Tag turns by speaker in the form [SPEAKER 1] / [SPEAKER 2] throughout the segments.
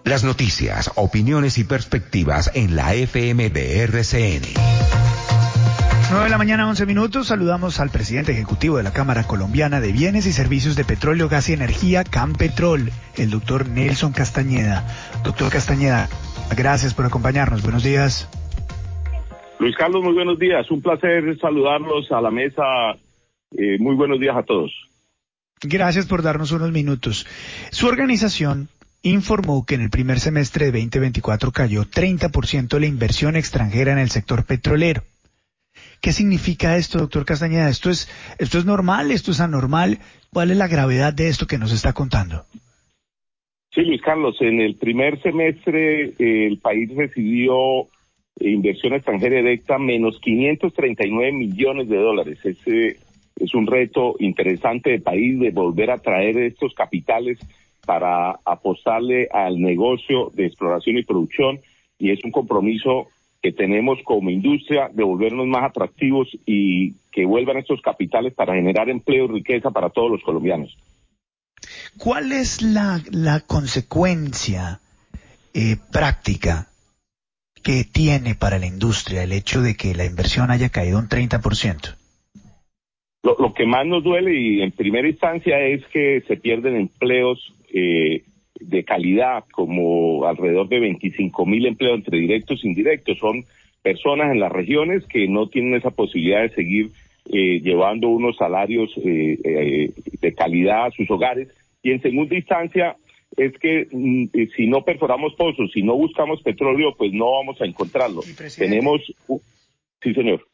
[SPEAKER 1] Las noticias, opiniones y perspectivas en la FM de RCN.
[SPEAKER 2] 9 de la mañana, 11 minutos. Saludamos al presidente ejecutivo de la Cámara Colombiana de Bienes y Servicios de Petróleo, Gas y Energía, Campetrol, el doctor Nelson Castañeda. Doctor Castañeda, gracias por acompañarnos. Buenos días.
[SPEAKER 3] Luis Carlos, muy buenos días. Un placer saludarlos a la mesa. Muy buenos días a todos.
[SPEAKER 2] Gracias por darnos unos minutos. Su organización informó que en el primer semestre de 2024 cayó 30% la inversión extranjera en el sector petrolero. ¿Qué significa esto, doctor Castañeda? ¿Esto es normal? ¿Esto es anormal? ¿Cuál es la gravedad de esto que nos está contando?
[SPEAKER 3] Sí, Luis Carlos, en el primer semestre el país recibió inversión extranjera directa menos 539 millones de dólares. Es un reto interesante del país de volver a traer estos capitales para apostarle al negocio de exploración y producción, y es un compromiso que tenemos como industria de volvernos más atractivos y que vuelvan estos capitales para generar empleo y riqueza para todos los colombianos.
[SPEAKER 2] ¿Cuál es la consecuencia práctica que tiene para la industria el hecho de que la inversión haya caído un 30%?
[SPEAKER 3] Lo que más nos duele y en primera instancia es que se pierden empleos de calidad, como alrededor de 25.000 empleos entre directos e indirectos. Son personas en las regiones que no tienen esa posibilidad de seguir llevando unos salarios de calidad a sus hogares. Y en segunda instancia es que si no perforamos pozos, si no buscamos petróleo, pues no vamos a encontrarlo. Tenemos... Sí, señor.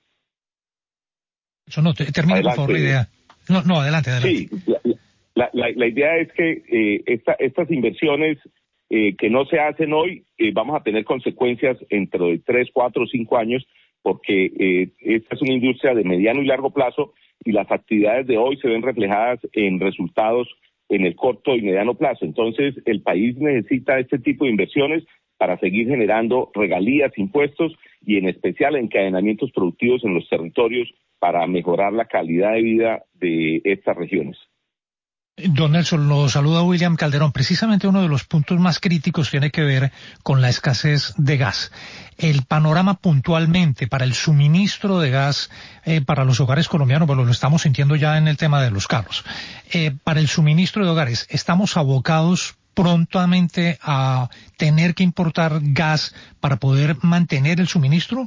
[SPEAKER 4] Eso no, termina adelante, por favor la idea. No, adelante.
[SPEAKER 3] Sí, la idea es que estas inversiones que no se hacen hoy, vamos a tener consecuencias dentro de 3, 4, 5 años, porque esta es una industria de mediano y largo plazo y las actividades de hoy se ven reflejadas en resultados en el corto y mediano plazo. Entonces, el país necesita este tipo de inversiones para seguir generando regalías, impuestos y en especial encadenamientos productivos en los territorios para mejorar la calidad de vida de estas regiones.
[SPEAKER 4] Don Nelson, lo saluda William Calderón. Precisamente uno de los puntos más críticos tiene que ver con la escasez de gas. El panorama puntualmente para el suministro de gas para los hogares colombianos, bueno, lo estamos sintiendo ya en el tema de los carros. Para el suministro de hogares, ¿estamos abocados prontamente a tener que importar gas para poder mantener el suministro?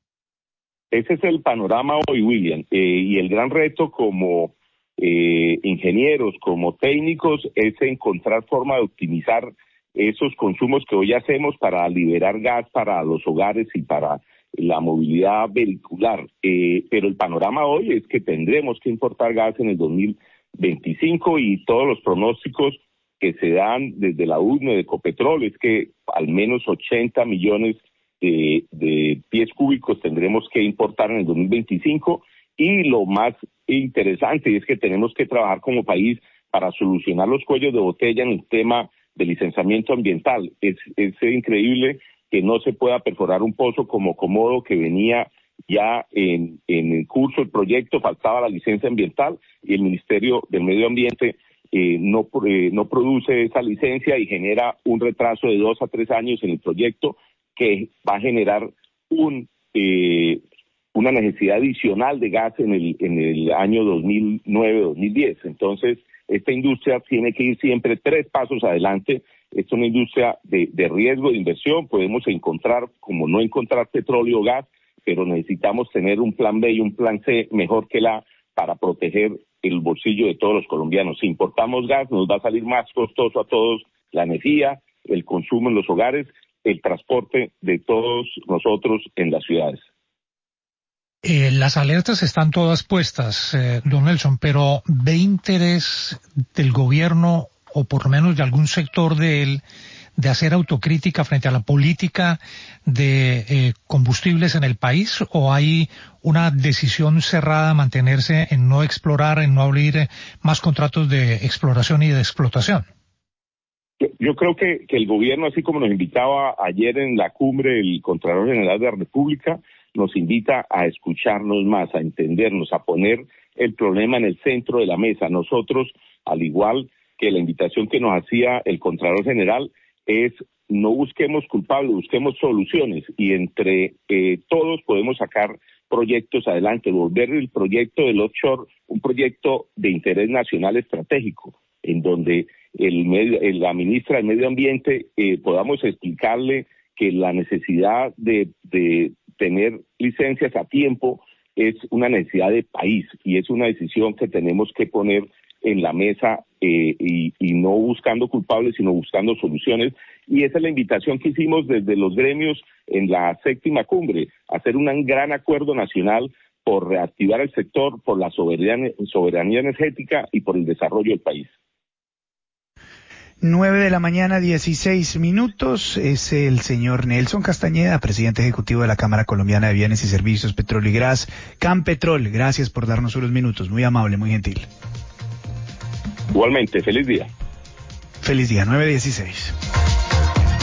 [SPEAKER 3] Ese es el panorama hoy, William, y el gran reto como ingenieros, como técnicos, es encontrar forma de optimizar esos consumos que hoy hacemos para liberar gas para los hogares y para la movilidad vehicular. Pero el panorama hoy es que tendremos que importar gas en el 2025 y todos los pronósticos que se dan desde la UNE de Ecopetrol es que al menos 80 millones de pies cúbicos tendremos que importar en el 2025 y lo más interesante es que tenemos que trabajar como país para solucionar los cuellos de botella en el tema de licenciamiento ambiental. Es increíble que no se pueda perforar un pozo como Comodo que venía ya en el curso del proyecto, faltaba la licencia ambiental y el Ministerio del Medio Ambiente no produce esa licencia y genera un retraso de 2 a 3 años en el proyecto que va a generar una necesidad adicional de gas en el año 2009-2010. Entonces, esta industria tiene que ir siempre 3 pasos adelante. Es una industria de riesgo de inversión. Podemos encontrar, como no encontrar petróleo o gas, pero necesitamos tener un plan B y un plan C mejor que para proteger el bolsillo de todos los colombianos. Si importamos gas, nos va a salir más costoso a todos la energía, el consumo en los hogares, el transporte de todos nosotros en las ciudades.
[SPEAKER 4] Las alertas están todas puestas, don Nelson, pero ¿ve interés del gobierno o por lo menos de algún sector de él de hacer autocrítica frente a la política de combustibles en el país, o hay una decisión cerrada a mantenerse en no explorar, en no abrir más contratos de exploración y de explotación?
[SPEAKER 3] Yo creo que el gobierno, así como nos invitaba ayer en la cumbre el Contralor General de la República, nos invita a escucharnos más, a entendernos, a poner el problema en el centro de la mesa. Nosotros, al igual que la invitación que nos hacía el Contralor General, es no busquemos culpables, busquemos soluciones y entre todos podemos sacar proyectos adelante, volver el proyecto del offshore un proyecto de interés nacional estratégico, en donde la ministra del Medio Ambiente podamos explicarle que la necesidad de tener licencias a tiempo es una necesidad de país y es una decisión que tenemos que poner en la mesa y no buscando culpables, sino buscando soluciones. Y esa es la invitación que hicimos desde los gremios en la 7ª cumbre, hacer un gran acuerdo nacional por reactivar el sector, por la soberanía energética y por el desarrollo del país.
[SPEAKER 2] 9:16 a.m. es el señor Nelson Castañeda, presidente ejecutivo de la Cámara Colombiana de Bienes y Servicios, Petróleo y Gas, Campetrol. Gracias por darnos unos minutos, muy amable, muy gentil.
[SPEAKER 3] Igualmente, feliz día.
[SPEAKER 2] Feliz día, 9:16.